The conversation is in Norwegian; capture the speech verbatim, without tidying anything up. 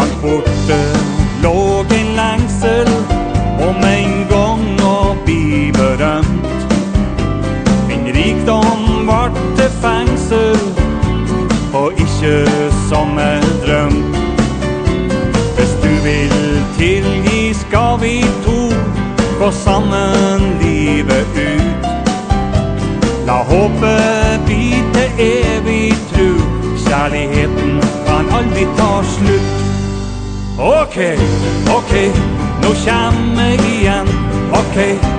Langt borte låg en lengsel om en gang å bli berømt. Min rikdom vart til fengsel og ikke som en drøm. Hvis du vil tilgi skal vi to gå sammen livet ut. La håpet bli til evig tro. Kjærligheten kan aldri ta slutt. Ok, ok, nå kommer jeg igjen. Ok,